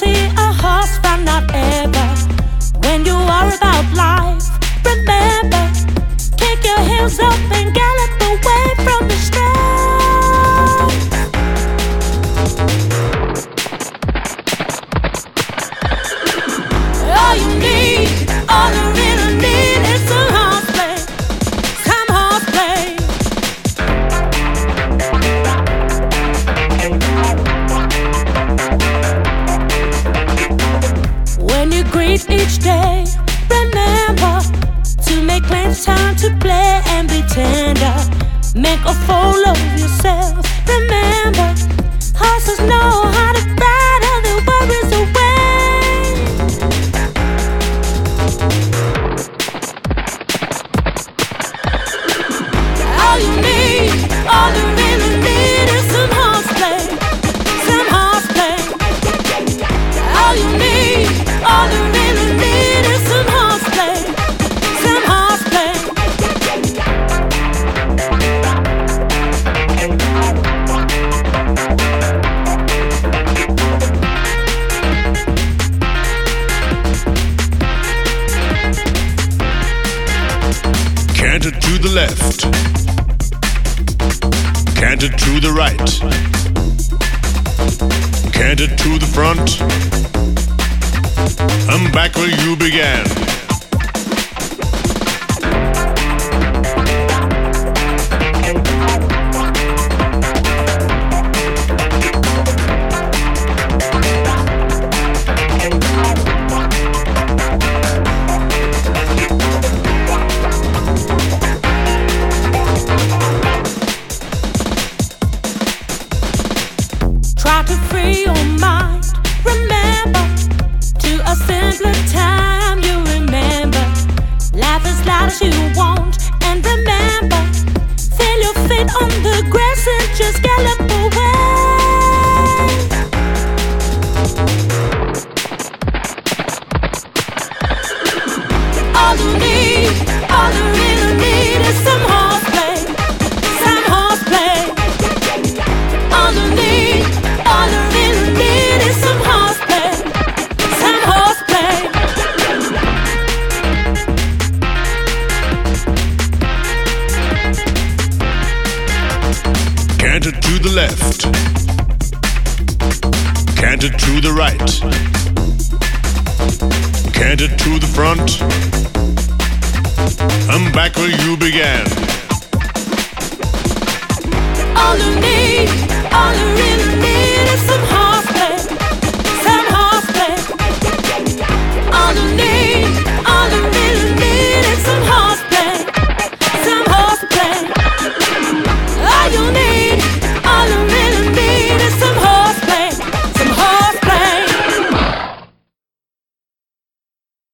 see a horse run, not ever. When you are about life, remember, kick your heels up and gallop away from the strife. All you need, all you really need is some horseplay, some horseplay. When you greet each day, remember to make plans, time to play and be tender. Make a fool of yourself. Remember, horses know how to ride all their worries away. All you need, all you really need is some horseplay, some horseplay. All you need, all you really need is some horseplay, some horseplay. Canter to the left, canter to the right, canter to the front. I'm back where you began. Try to free your mind. Remember, to a simpler time you remember. Laugh as loud as you want. And remember, feel your feet on the grass and just gallop away. All you need, all you really need is some horseplay, some horseplay. All you need, all you really need is some horseplay, some horseplay. Canter to the left, canter to the right, canter to the front. I'm back where you began. All you need, all you really